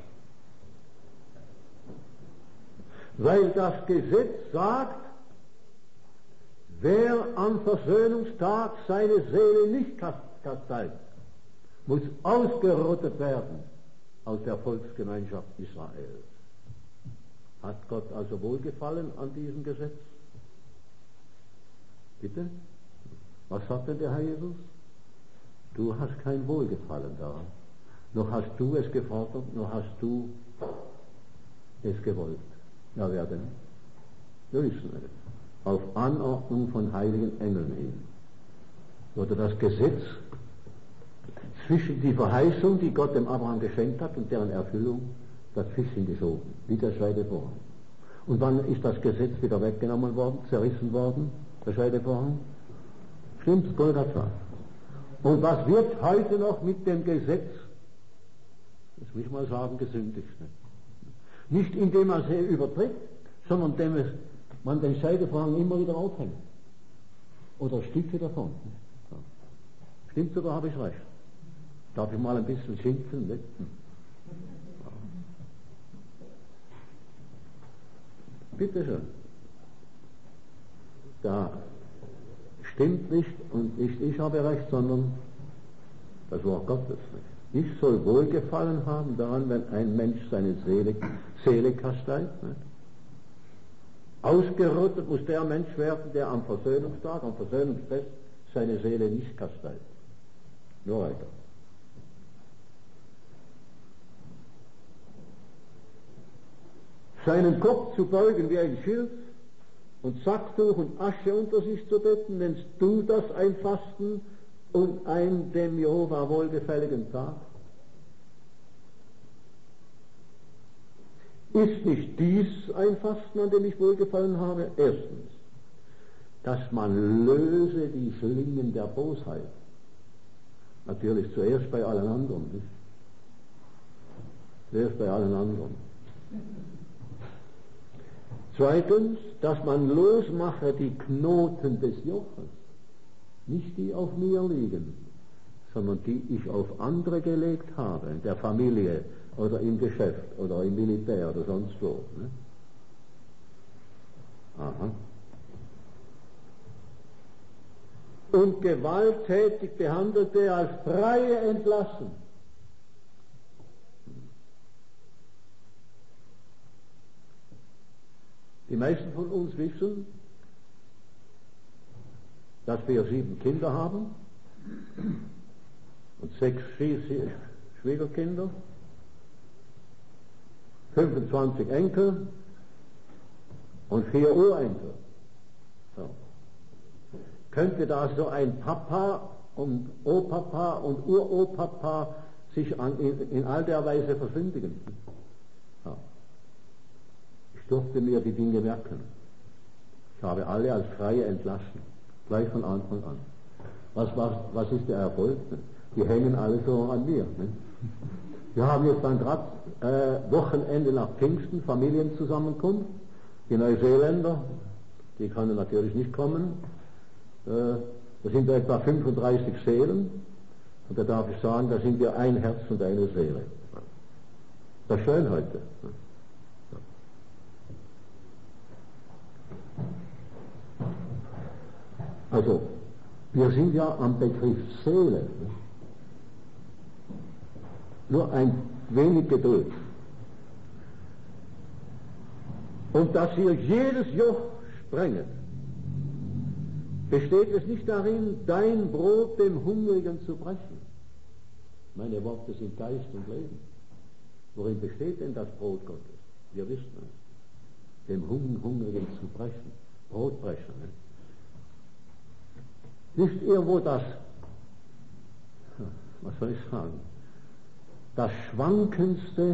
Weil das Gesetz sagt, wer am Versöhnungstag seine Seele nicht kasteit, muss ausgerottet werden aus der Volksgemeinschaft Israels. Hat Gott also Wohlgefallen an diesem Gesetz? Bitte? Was sagt denn der Herr Jesus? Du hast kein Wohlgefallen daran. Noch hast du es gefordert, noch hast du es gewollt. Ja, wer denn? Wir wissen es. Auf Anordnung von heiligen Engeln hin wurde das Gesetz zwischen die Verheißung, die Gott dem Abraham geschenkt hat, und deren Erfüllung dazwischen geschoben, wie der Scheidevorhang. Und wann ist das Gesetz wieder weggenommen worden, zerrissen worden, der Scheidevorhang? Stimmt, Golgatha. Und was wird heute noch mit dem Gesetz, das will ich mal sagen, gesündigt? Nicht indem man sie übertritt, sondern indem es man den Scheidevorhang immer wieder aufhängt. Oder Stücke davon. Ja. Stimmt, oder habe ich recht? Darf ich mal ein bisschen schimpfen? Ne? Ja. Bitte schön. Da stimmt nicht und nicht ich habe recht, sondern das Wort Gottes nicht. Ich soll Wohlgefallen haben daran, wenn ein Mensch seine Seele, Seele kasteit. Nicht? Ausgerottet muss der Mensch werden, der am Versöhnungstag, am Versöhnungsfest seine Seele nicht kasteit. Nur weiter. Seinen Kopf zu beugen wie ein Schild und Sacktuch und Asche unter sich zu betten, nennst du das ein Fasten und ein dem Jehova wohlgefälligen Tag? Ist nicht dies ein Fasten, an dem ich wohlgefallen habe? Erstens, dass man löse die Schlingen der Bosheit. Natürlich zuerst bei allen anderen, nicht? Zuerst bei allen anderen. Zweitens, dass man losmache die Knoten des Joches, nicht die auf mir liegen, sondern die ich auf andere gelegt habe, in der Familie oder im Geschäft oder im Militär oder sonst wo. Ne? Aha. Und gewalttätig Behandelte als Freie entlassen. Die meisten von uns wissen, dass wir sieben Kinder haben und sechs Schwiegerkinder, fünfundzwanzig Enkel und vier Urenkel. So. Könnte da so ein Papa und Opapa und Uropapa sich an, in, in all der Weise versündigen? Ja. Ich durfte mir die Dinge merken. Ich habe alle als Freie entlassen, gleich von Anfang an. Was, was, was ist der Erfolg? Die hängen alle so an mir. Ne? Wir haben jetzt dann gerade äh, Wochenende nach Pfingsten, Familienzusammenkunft. Die Neuseeländer, die können natürlich nicht kommen. Äh, da sind wir etwa fünfunddreißig Seelen. Und da darf ich sagen, da sind wir ein Herz und eine Seele. Das ist schön heute. Also, wir sind ja am Begriff Seele. Nur ein wenig Geduld. Und dass ihr jedes Joch sprenget, besteht es nicht darin, dein Brot dem Hungrigen zu brechen. Meine Worte sind Geist und Leben. Worin besteht denn das Brot Gottes? Wir wissen es. Dem Hungrigen zu brechen. Brot brechen. Ne? Wisst ihr, wo das, was soll ich sagen, das schwankendste,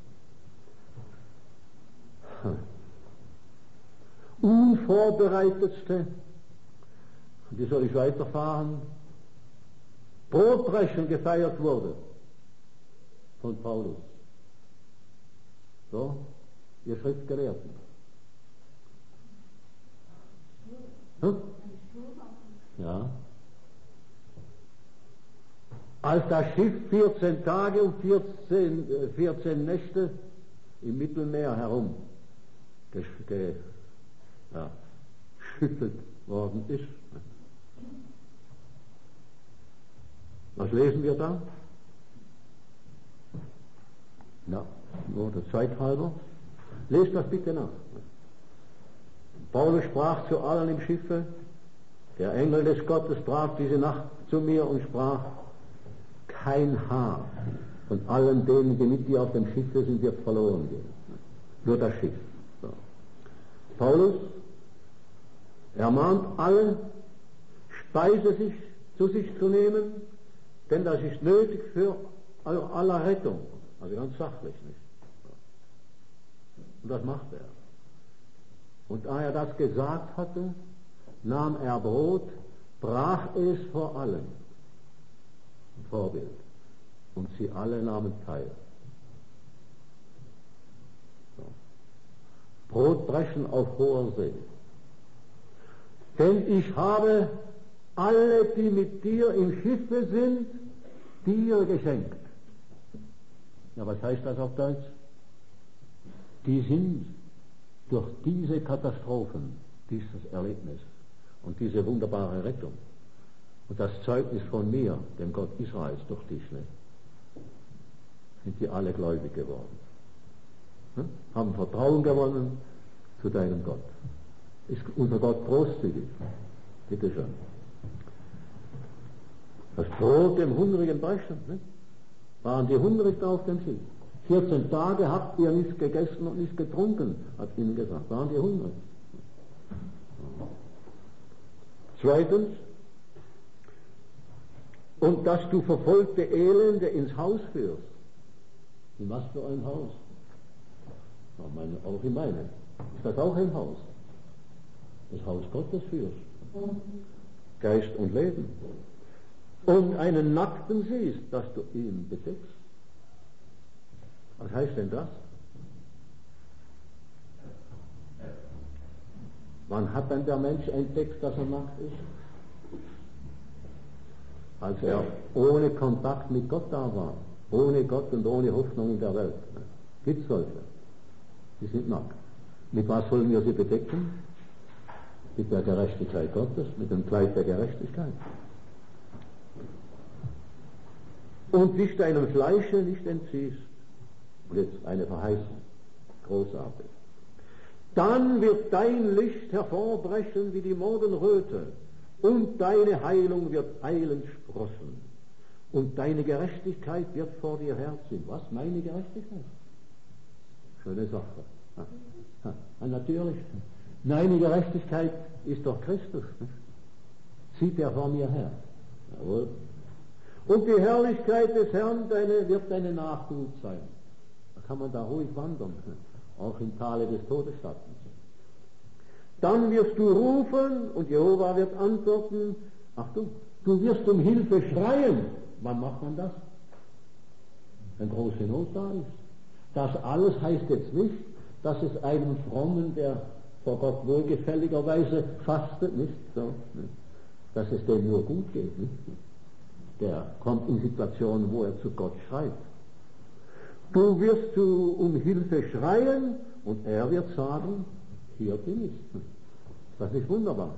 unvorbereitetste, wie soll ich weiterfahren, Brotbrechen gefeiert wurde von Paulus? So, ihr Schriftgelehrten. Hm? Ja. Als das Schiff vierzehn Tage und vierzehn, vierzehn Nächte im Mittelmeer herum geschüttelt ja, worden ist. Was lesen wir da? Ja, nur der Zeit halber. Lest das bitte nach. Paulus sprach zu allen im Schiffe, der Engel des Gottes trat diese Nacht zu mir und sprach, kein Haar von allen denen, die mit dir auf dem Schiffe sind, wird verloren gehen. Nur das Schiff. So. Paulus ermahnt alle, Speise sich, zu sich zu nehmen, denn das ist nötig für aller Rettung. Also ganz sachlich nicht. Und das macht er. Und da er das gesagt hatte, nahm er Brot, brach es vor allen, ein Vorbild, und sie alle nahmen teil. So. Brotbrechen auf hoher See. Denn ich habe alle, die mit dir im Schiffe sind, dir geschenkt. Ja, was heißt das auf Deutsch? Die sind durch diese Katastrophen, dieses Erlebnis, und diese wunderbare Rettung und das Zeugnis von mir, dem Gott Israels, durch dich, ne? Sind die alle gläubig geworden. Ne? Haben Vertrauen gewonnen zu deinem Gott. Ist unser Gott großzügig? Bitte schön. Das Brot dem Hungrigen brechen. Ne? Waren die hungrig da auf dem Schiff? vierzehn Tage habt ihr nichts gegessen und nichts getrunken, hat ihnen gesagt. Waren die hungrig? Zweitens, und dass du verfolgte Elende ins Haus führst. In was für ein Haus? Ja, meine, auch in meinem. Ist das auch ein Haus? Das Haus Gottes führst. Geist und Leben. Und einen Nackten siehst, dass du ihn bedeckst. Was heißt denn das? Wann hat dann der Mensch entdeckt, dass er nackt ist? Als er ohne Kontakt mit Gott da war. Ohne Gott und ohne Hoffnung in der Welt. Gibt es solche? Die sind nackt. Mit was sollen wir sie bedecken? Mit der Gerechtigkeit Gottes, mit dem Kleid der Gerechtigkeit. Und dich deinem Fleische nicht entziehst. Und jetzt eine Verheißung. Großartig. Dann wird dein Licht hervorbrechen wie die Morgenröte und deine Heilung wird eilend sprossen. Und deine Gerechtigkeit wird vor dir herziehen. Was? Meine Gerechtigkeit? Schöne Sache. Ja, ja, natürlich. Meine Gerechtigkeit ist doch Christus. Nicht? Zieht er vor mir her. Jawohl. Und die Herrlichkeit des Herrn deine, wird deine Nachhut sein. Da kann man da ruhig wandern, auch im Tale des Todesschattens. Dann wirst du rufen und Jehova wird antworten. Achtung, du wirst um Hilfe schreien. Wann macht man das? Wenn große Not da ist. Das alles heißt jetzt nicht, dass es einem Frommen, der vor Gott wohlgefälligerweise fastet, nicht so, nicht? Dass es dem nur gut geht. Nicht? Der kommt in Situationen, wo er zu Gott schreit. Du wirst du um Hilfe schreien und er wird sagen, hier bin ich. Das ist nicht wunderbar.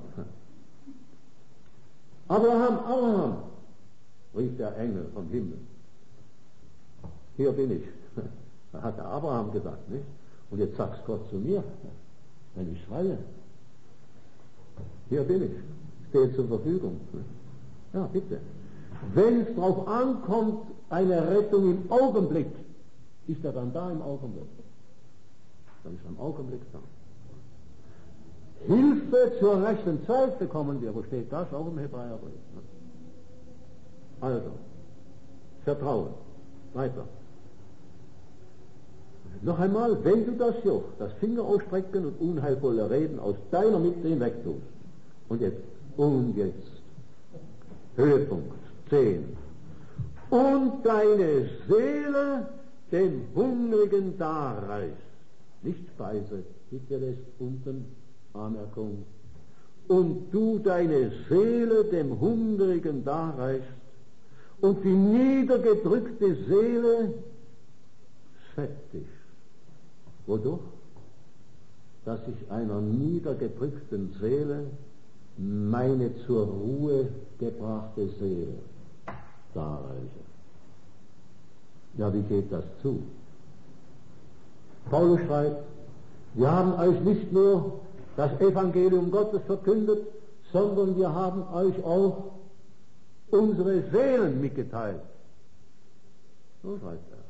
Abraham, Abraham, rief der Engel vom Himmel. Hier bin ich. Da hat der Abraham gesagt, nicht? Und jetzt sagst Gott zu mir, wenn ich schreie, hier bin ich, stehe zur Verfügung. Ja, bitte. Wenn es darauf ankommt, eine Rettung im Augenblick, ist er dann da im Augenblick. Dann ist er im Augenblick da. Hilfe zur rechten Zeit bekommen wir. Wo steht das? Auch im Hebräerbrief. Also, Vertrauen. Weiter. Noch einmal, wenn du das Joch, das Fingerausstrecken und unheilvolle Reden aus deiner Mitte hinweg tust. Und jetzt, und jetzt. Höhepunkt zehn. Und deine Seele dem Hungrigen darreichst. Nicht Speise, bitte das unten Anmerkung. Und du deine Seele dem Hungrigen darreichst und die niedergedrückte Seele sättigt. Wodurch? Dass ich einer niedergedrückten Seele meine zur Ruhe gebrachte Seele darreiche. Ja, wie geht das zu? Paulus schreibt, wir haben euch nicht nur das Evangelium Gottes verkündet, sondern wir haben euch auch unsere Seelen mitgeteilt. So schreibt er.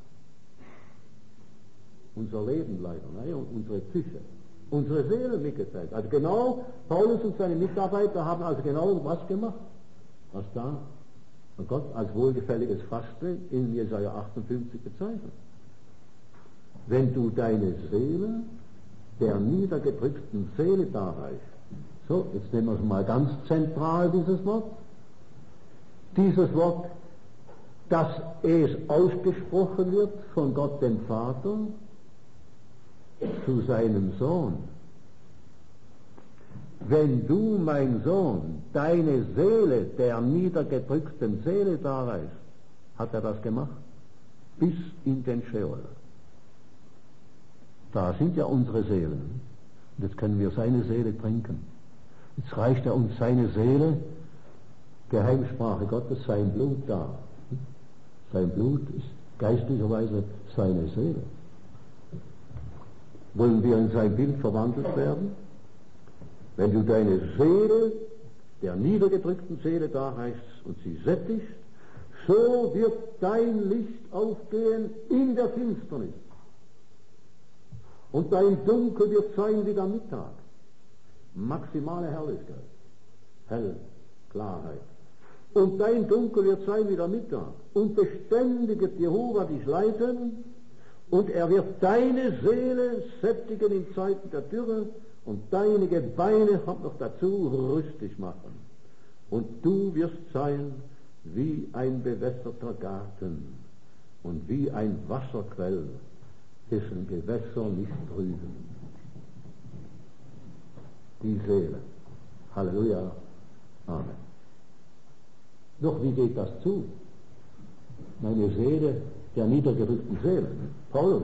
Unser Leben leider, ne? Und unsere Psyche. Unsere Seelen mitgeteilt. Also genau, Paulus und seine Mitarbeiter haben also genau was gemacht, was da von Gott als wohlgefälliges Fasten in Jesaja achtundfünfzig bezeichnet. Wenn du deine Seele der niedergedrückten Seele darreichst. So, jetzt nehmen wir es mal ganz zentral, dieses Wort. Dieses Wort, dass es ausgesprochen wird von Gott dem Vater zu seinem Sohn. Wenn du, mein Sohn, deine Seele der niedergedrückten Seele darreichst, hat er das gemacht? Bis in den Scheol. Da sind ja unsere Seelen. Und jetzt können wir seine Seele trinken. Jetzt reicht er um seine Seele, Geheimsprache Gottes, sein Blut da. Sein Blut ist geistlicherweise seine Seele. Wollen wir in sein Bild verwandelt werden? Wenn du deine Seele der niedergedrückten Seele darreichst und sie sättigst, so wird dein Licht aufgehen in der Finsternis. Und dein Dunkel wird sein wie der Mittag. Maximale Herrlichkeit. Hell, Klarheit. Und dein Dunkel wird sein wie der Mittag. Und beständig wird Jehova dich leiten. Und er wird deine Seele sättigen in Zeiten der Dürre. Und deine Gebeine, kommt noch dazu, rüstig machen. Und du wirst sein wie ein bewässerter Garten und wie ein Wasserquell, dessen Gewässer nicht trüben. Die Seele. Halleluja. Amen. Doch wie geht das zu? Meine Seele der niedergedrückten Seele. Paulus.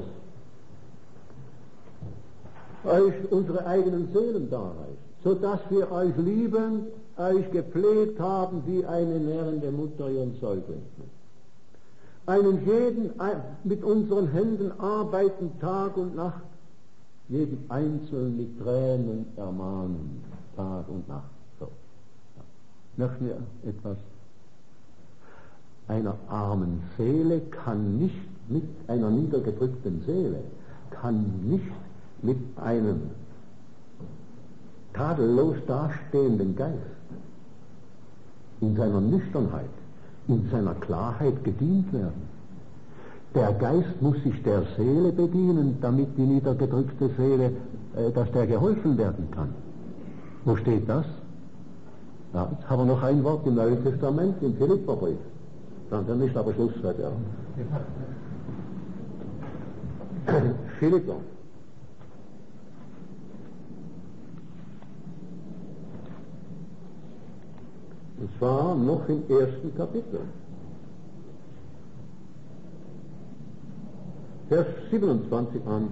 Euch unsere eigenen Seelen darreicht, so dass wir euch lieben, euch gepflegt haben wie eine nährende Mutter ihren Säugling. Einen jeden mit unseren Händen arbeiten Tag und Nacht, jeden Einzelnen mit Tränen ermahnen, Tag und Nacht. So. Ja. Möchten wir etwas? Einer armen Seele kann nicht mit einer niedergedrückten Seele, kann nicht mit einem tadellos dastehenden Geist in seiner Nüchternheit, in seiner Klarheit gedient werden. Der Geist muss sich der Seele bedienen, damit die niedergedrückte Seele, äh, dass der geholfen werden kann. Wo steht das? Ja, jetzt haben wir noch ein Wort im Neuen Testament, im Philipperbrief. Dann, dann ist aber Schluss, sagt er. Philipper. Und zwar noch im ersten Kapitel. Vers siebenundzwanzig an.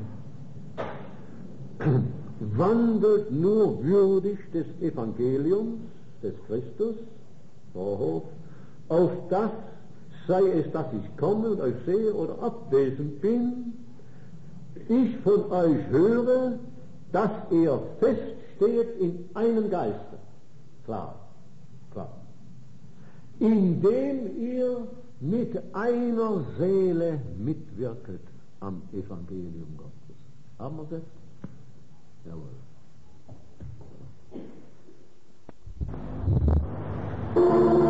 Wandelt nur würdig des Evangeliums, des Christus, Vorhof, auf das, sei es, dass ich komme und euch sehe oder abwesend bin, ich von euch höre, dass ihr feststeht in einem Geiste. Klar. Indem ihr mit einer Seele mitwirket am Evangelium Gottes. Haben wir das? Jawohl.